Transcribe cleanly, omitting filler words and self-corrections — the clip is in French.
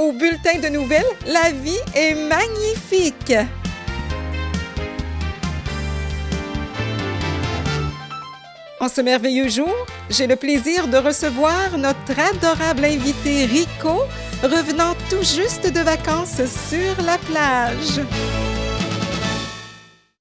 au bulletin de nouvelles, la vie est magnifique. En ce merveilleux jour, j'ai le plaisir de recevoir notre adorable invité Rico, revenant tout juste de vacances sur la plage.